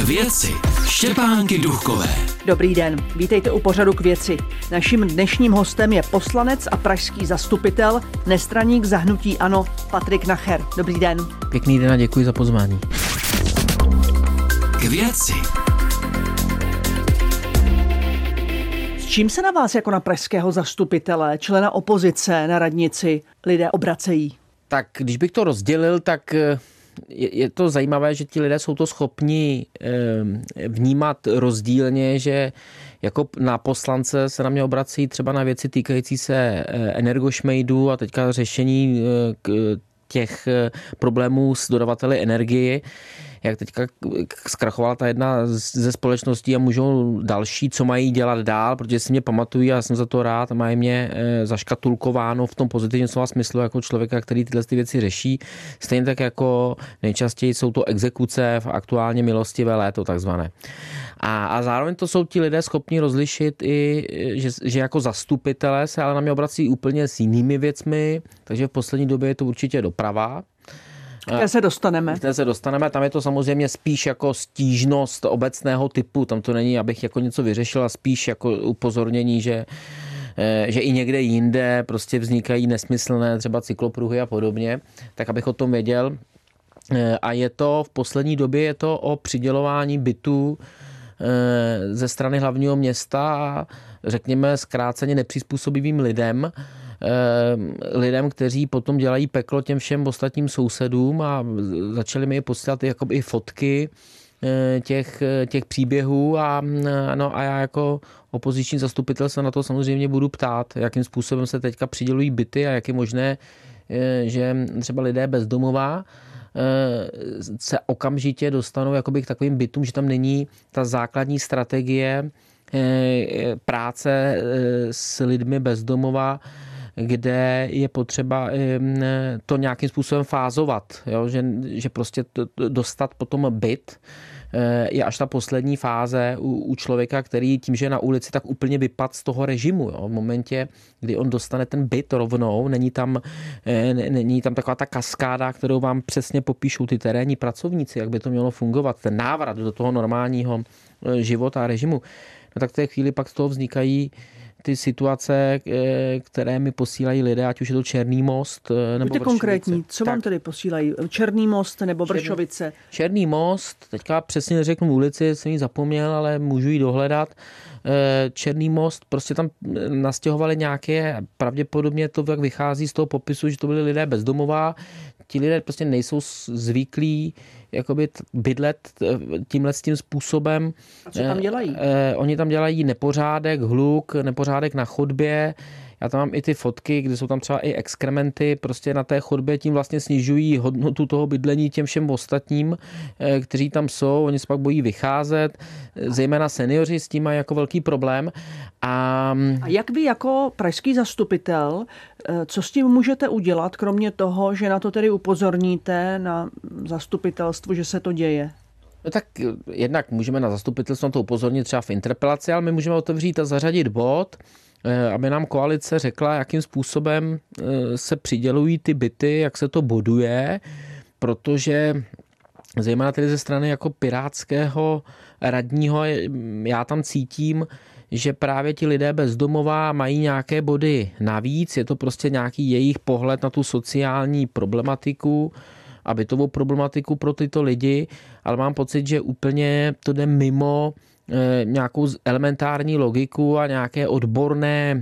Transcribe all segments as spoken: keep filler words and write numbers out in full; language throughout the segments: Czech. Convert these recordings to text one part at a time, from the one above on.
věci Štěpánky Duchkové. Dobrý den, vítejte u pořadu K věci. Naším dnešním hostem je poslanec a pražský zastupitel, nestraník za hnutí ANO Patrik Nacher. Dobrý den. Pěkný den a děkuji za pozvání. K věci. S čím se na vás jako na pražského zastupitele, člena opozice na radnici lidé obracejí? Tak když bych to rozdělil, tak je, je to zajímavé, že ti lidé jsou to schopni eh, vnímat rozdílně, že jako na poslance se na mě obrací třeba na věci týkající se eh, energošmejdu a teďka řešení eh, k, těch problémů s dodavateli energie, jak teďka zkrachovala ta jedna ze společností a můžou další, co mají dělat dál, protože si mě pamatují a já jsem za to rád a mají mě zaškatulkováno v tom pozitivním slova smyslu jako člověka, který tyhle ty věci řeší. Stejně tak jako nejčastěji jsou to exekuce v aktuálně milostivé léto takzvané. A, a zároveň to jsou ti lidé schopni rozlišit i, že, že jako zastupitelé se ale na mě obrací úplně s jinými věcmi, takže v poslední době je to určitě doprava. Kde se dostaneme? Kde se dostaneme, tam je to samozřejmě spíš jako stížnost obecného typu, tam to není, abych jako něco vyřešil, a spíš jako upozornění, že že i někde jinde prostě vznikají nesmyslné třeba cyklopruhy a podobně, tak abych o tom věděl. A je to v poslední době je to o přidělování bytů ze strany hlavního města a řekněme zkráceně nepřizpůsobivým lidem, lidem, kteří potom dělají peklo těm všem ostatním sousedům a začali mi posílat jakoby i fotky těch, těch příběhů a, no, a já jako opoziční zastupitel se na to samozřejmě budu ptát, jakým způsobem se teďka přidělují byty a jak je možné, že třeba lidé bezdomová se okamžitě dostanou jakoby k takovým bytům, že tam není ta základní strategie práce s lidmi bezdomova, kde je potřeba to nějakým způsobem fázovat, jo? Že, že prostě dostat potom byt je až ta poslední fáze u, u člověka, který tím, že je na ulici, tak úplně vypad z toho režimu. Jo? V momentě, kdy on dostane ten byt rovnou, není tam, není tam taková ta kaskáda, kterou vám přesně popíšou ty terénní pracovníci, jak by to mělo fungovat, ten návrat do toho normálního života a režimu. No tak v té chvíli pak z toho vznikají ty situace, které mi posílají lidé, ať už je to Černý most nebo Buďte konkrétní, co tak, vám tedy posílají? Černý most nebo Vršovice? Černý, Černý most, teďka přesně neřeknu ulici, jsem ji zapomněl, ale můžu ji dohledat. Černý most, prostě tam nastěhovali nějaké, pravděpodobně to jak vychází z toho popisu, že to byli lidé bezdomová, ti lidé prostě nejsou zvyklí jakoby bydlet tímhle s tím způsobem. A co tam dělají? Eh, oni tam dělají nepořádek, hluk, nepořádek na chodbě. Já tam mám i ty fotky, kde jsou tam třeba i exkrementy, prostě na té chodbě tím vlastně snižují hodnotu toho bydlení těm všem ostatním, eh, kteří tam jsou. Oni se pak bojí vycházet, zejména seniori s tím mají jako velký problém. A, A jak vy jako pražský zastupitel, co s tím můžete udělat, kromě toho, že na to tedy upozorníte na zastupitelstvu, že se to děje? No tak jednak můžeme na zastupitelstvo na to upozornit třeba v interpelaci, ale my můžeme otevřít a zařadit bod, aby nám koalice řekla, jakým způsobem se přidělují ty byty, jak se to boduje, protože zejména tedy ze strany jako pirátského radního já tam cítím, že právě ti lidé bezdomová mají nějaké body navíc, je to prostě nějaký jejich pohled na tu sociální problematiku a bytovou problematiku pro tyto lidi, ale mám pocit, že úplně to jde mimo nějakou elementární logiku a nějaké odborné,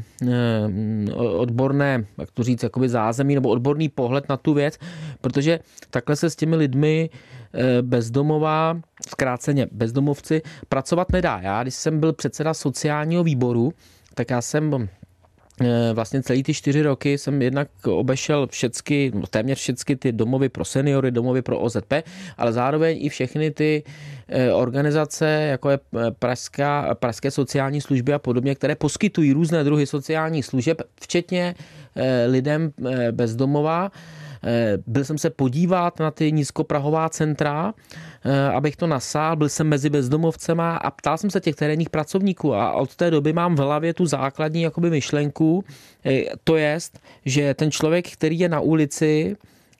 odborné, jak to říct, jakoby zázemí nebo odborný pohled na tu věc, protože takhle se s těmi lidmi bezdomová, zkráceně bezdomovci, pracovat nedá. Já, když jsem byl předseda sociálního výboru, tak já jsem vlastně celý ty čtyři roky jsem jednak obešel všecky, téměř všechny ty domovy pro seniory, domovy pro O Z P, ale zároveň i všechny ty organizace, jako je Pražská, Pražské sociální služby a podobně, které poskytují různé druhy sociálních služeb, včetně lidem bezdomová. Byl jsem se podívat na ty nízkoprahová centra, abych to nasál, byl jsem mezi bezdomovcema a ptal jsem se těch terénních pracovníků a od té doby mám v hlavě tu základní jakoby myšlenku, to jest, že ten člověk, který je na ulici,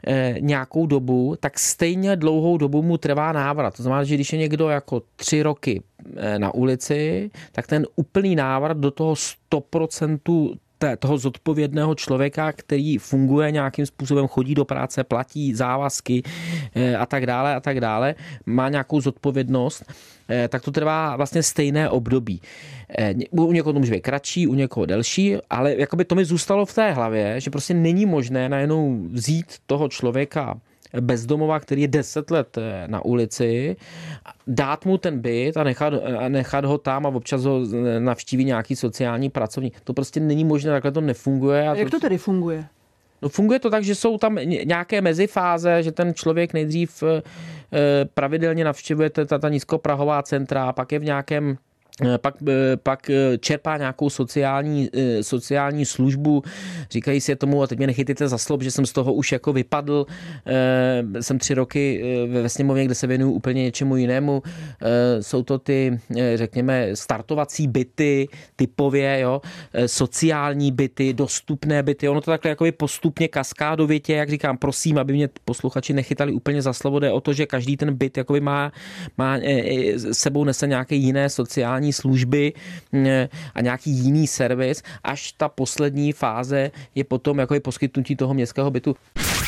nějakou dobu, tak stejně dlouhou dobu mu trvá návrat. To znamená, že když je někdo jako tři roky na ulici, tak ten úplný návrat do toho sto procent toho zodpovědného člověka, který funguje nějakým způsobem, chodí do práce, platí závazky a tak dále a tak dále, má nějakou zodpovědnost, tak to trvá vlastně stejné období. U někoho to může být kratší, u někoho delší, ale jakoby to mi zůstalo v té hlavě, že prostě není možné najednou vzít toho člověka bezdomova, který je deset let na ulici, dát mu ten byt a nechat, a nechat ho tam a občas ho navštíví nějaký sociální pracovník. To prostě není možné, takhle to nefunguje. A Jak to tedy funguje? No funguje to tak, že jsou tam nějaké mezifáze, že ten člověk nejdřív pravidelně navštěvuje ta, ta nízkoprahová centra, pak je v nějakém Pak, pak čerpá nějakou sociální, sociální službu, říkají si tomu, a teď mě nechytíte za slob, že jsem z toho už jako vypadl, jsem tři roky ve sněmovně, kde se věnuju úplně něčemu jinému, jsou to ty, řekněme, startovací byty, typově, jo, sociální byty, dostupné byty, ono to takhle jako postupně kaskádovitě, jak říkám, prosím, aby mě posluchači nechytali úplně za slovo, jde o to, že každý ten byt jakoby má, má sebou nese nějaké jiné sociální služby a nějaký jiný servis, až ta poslední fáze je potom jako je poskytnutí toho městského bytu.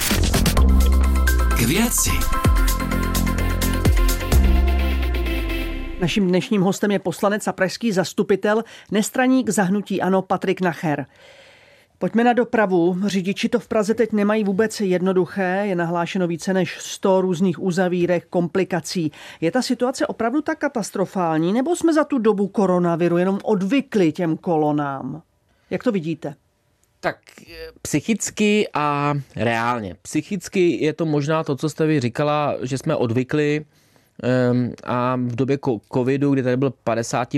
K věci. Naším dnešním hostem je poslanec a pražský zastupitel, nestraník za hnutí ANO Patrik Nacher. Pojďme na dopravu. Řidiči to v Praze teď nemají vůbec jednoduché. Je nahlášeno více než sto různých uzavírek, komplikací. Je ta situace opravdu tak katastrofální, nebo jsme za tu dobu koronaviru jenom odvykli těm kolonám? Jak to vidíte? Tak psychicky a reálně. Psychicky je to možná to, co jste vy říkala, že jsme odvykli a v době covidu, kdy tady byl padesát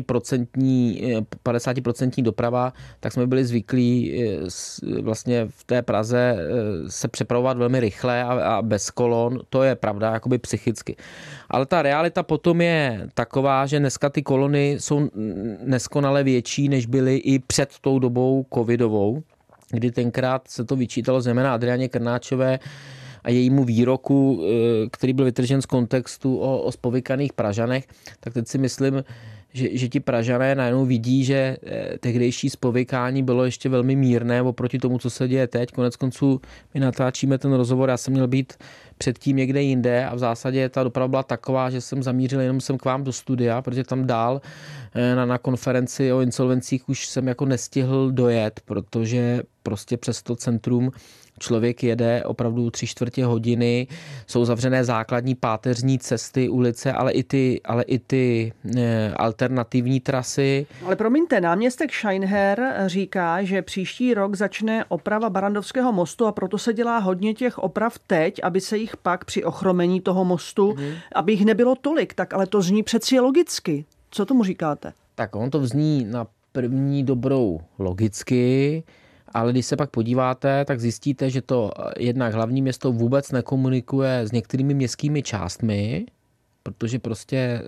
procent doprava, tak jsme byli zvyklí vlastně v té Praze se přepravovat velmi rychle a bez kolon. To je pravda, jakoby psychicky. Ale ta realita potom je taková, že dneska ty kolony jsou neskonale větší, než byly i před tou dobou covidovou, kdy tenkrát se to vyčítalo zejména Adrianě Krnáčové a jejímu výroku, který byl vytržen z kontextu o, o spovykaných Pražanech, tak teď si myslím, že, že ti Pražané najednou vidí, že tehdejší spovykání bylo ještě velmi mírné oproti tomu, co se děje teď. Konec konců my natáčíme ten rozhovor, já jsem měl být předtím někde jinde a v zásadě ta doprava byla taková, že jsem zamířil jenom jsem k vám do studia, protože tam dál na, na konferenci o insolvencích už jsem jako nestihl dojet, protože prostě přes to centrum člověk jede opravdu tři čtvrtě hodiny, jsou zavřené základní páteřní cesty, ulice, ale i ty, ale i ty e, alternativní trasy. Ale promiňte, náměstek Scheinher říká, že příští rok začne oprava Barrandovského mostu a proto se dělá hodně těch oprav teď, aby se jich pak při ochromení toho mostu, mm. aby jich nebylo tolik. Tak ale to zní přeci logicky. Co tomu říkáte? Tak on to vzní na první dobrou logicky, ale když se pak podíváte, tak zjistíte, že to jednak hlavní město vůbec nekomunikuje s některými městskými částmi, protože prostě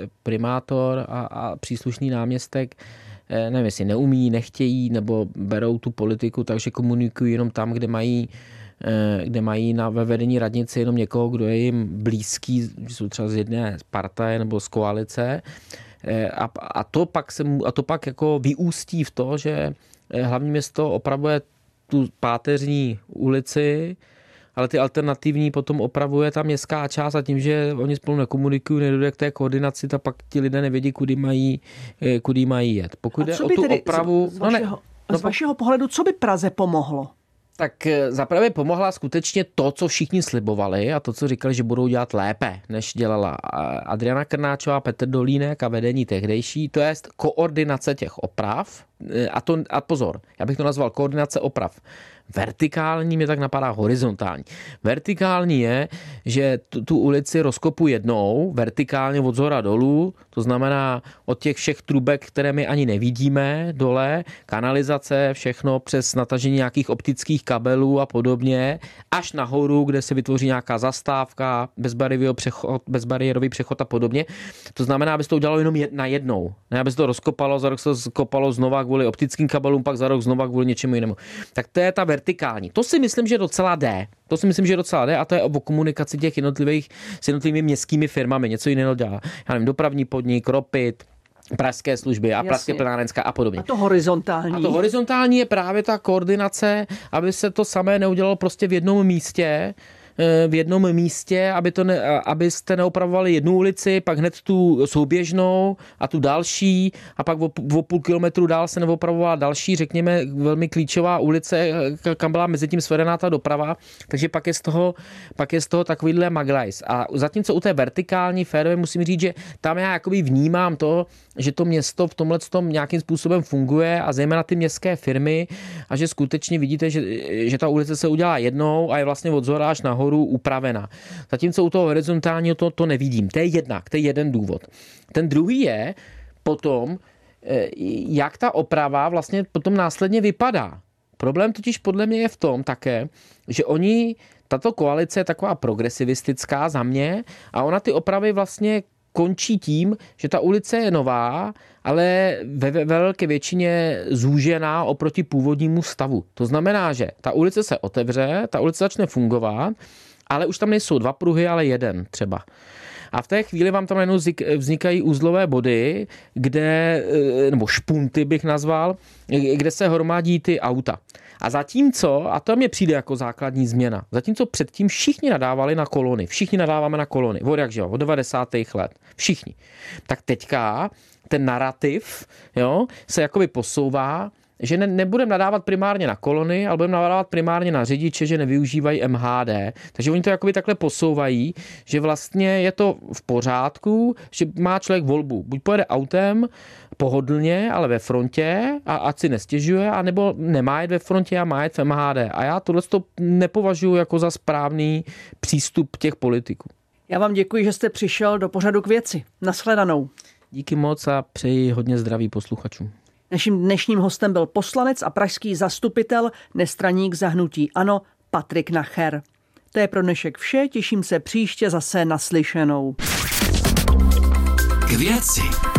primátor a, a příslušný náměstek, nevím, jestli neumí, nechtějí, nebo berou tu politiku, takže komunikují jenom tam, kde mají, kde mají na, ve vedení radnice jenom někoho, kdo je jim blízký, jsou třeba z jedné partaje nebo z koalice. A, a, to pak se, a to pak jako vyústí v to, že hlavní město opravuje tu páteřní ulici, ale ty alternativní potom opravuje ta městská část a tím, že oni spolu nekomunikují, nedojde k té koordinaci, tak pak ti lidé nevědí, kudy mají, kudy mají jet. Pokud jde o tu opravu... Z, z, vašeho, no ne, z vašeho pohledu, co by Praze pomohlo? Tak zaprvé pomohla skutečně to, co všichni slibovali a to, co říkali, že budou dělat lépe, než dělala Adriana Krnáčová, Petr Dolínek a vedení tehdejší, to je koordinace těch oprav. A, to, a pozor, já bych to nazval koordinace oprav. Vertikální mě tak napadá horizontální. Vertikální je, že tu, tu ulici rozkopu jednou, vertikálně od zhora dolů, to znamená od těch všech trubek, které my ani nevidíme dole, kanalizace, všechno přes natažení nějakých optických kabelů a podobně, až nahoru, kde se vytvoří nějaká zastávka, bezbariérový přechod, bezbariérový přechod a podobně. To znamená, aby se to udělalo jenom na jednou. Ne, aby se to rozkopalo, za rok se kopalo znova kvůli optickým kabelům, pak za rok znova kvůli něčemu jinému. Tak to je ta vertikální. To si myslím, že docela jde. To si myslím, že docela jde a to je o komunikaci těch jednotlivých s jednotlivými městskými firmami. Něco jiného dělá. Já nevím, dopravní podnik, Ropit, pražské služby a pražské plenárenská a podobně. A to horizontální. A to horizontální je právě ta koordinace, aby se to samé neudělalo prostě v jednom místě, v jednom místě, aby to ne, abyste neopravovali jednu ulici, pak hned tu souběžnou a tu další a pak o, o půl kilometru dál se neopravovala další, řekněme, velmi klíčová ulice, kam byla mezi tím svedená ta doprava, takže pak je z toho, pak je z toho takovýhle maglajs. A zatímco u té vertikální férové musím říct, že tam já jakoby vnímám to, že to město v tomhle tom nějakým způsobem funguje a zejména ty městské firmy a že skutečně vidíte, že, že ta ulice se udělá jednou a je vlastně od zhora až nahoru upravena. Zatímco u toho horizontálního to, to nevidím. To je jednak, to je jeden důvod. Ten druhý je potom, jak ta oprava vlastně potom následně vypadá. Problém totiž podle mě je v tom také, že oni, tato koalice je taková progresivistická za mě a ona ty opravy vlastně končí tím, že ta ulice je nová, ale ve, ve velké většině zúžená oproti původnímu stavu. To znamená, že ta ulice se otevře, ta ulice začne fungovat, ale už tam nejsou dva pruhy, ale jeden třeba. A v té chvíli vám tam najednou vznikají uzlové body, kde, nebo špunty bych nazval, kde se hromadí ty auta. A zatímco, a to mě přijde jako základní změna, zatímco předtím všichni nadávali na kolony, všichni nadáváme na kolony, od jak, že jo, od devadesátých let, všichni. Tak teďka ten narrativ, jo, se jakoby posouvá, že ne, nebudeme nadávat primárně na kolony, ale budeme nadávat primárně na řidiče, že nevyužívají M H D. Takže oni to jakoby takhle posouvají, že vlastně je to v pořádku, že má člověk volbu. Buď pojede autem pohodlně, ale ve frontě a ať si nestěžuje, anebo nemá jet ve frontě a má jet v M H D. A já tohle to nepovažuji jako za správný přístup těch politiků. Já vám děkuji, že jste přišel do pořadu K věci. Nashledanou. Díky moc a přeji hodně zdraví posluchačům. Naším dnešním hostem byl poslanec a pražský zastupitel, nestraník za hnutí ANO Patrik Nacher. To je pro dnešek vše, těším se příště zase naslyšenou. K věci.